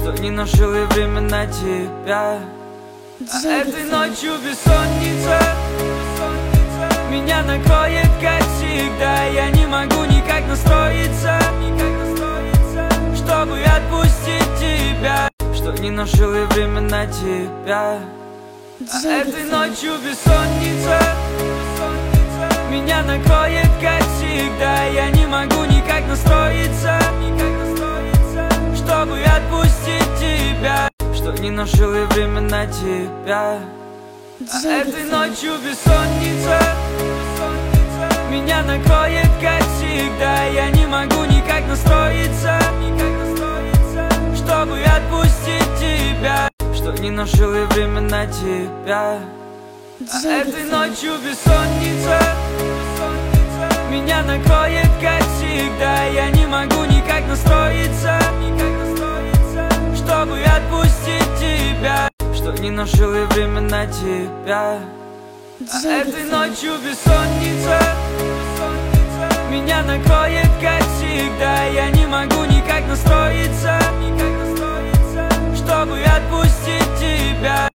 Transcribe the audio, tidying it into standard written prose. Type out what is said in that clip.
что не нашел и время на тебя. А этой ночью бессонница меня накроет, как всегда. Я не могу никак настроиться, чтобы отпустить тебя, что не нашел и время на тебя. А этой ночью бессонница меня накроет, как всегда. Я не могу никак настроиться, чтобы отпустить тебя, что не нашел и время на тебя. А этой ночью бессонница меня накроет, как всегда. Я не могу никак настроиться, чтобы отпустить тебя, что не нашел и время на тебя. А этой ночью бессонница меня накроет, как всегда. Я не могу никак настроиться, чтобы отпустить тебя, что не нашел и время на тебя. А этой ночью бессонница меня накроет, как всегда. Я не могу никак настроиться, чтобы отпустить тебя.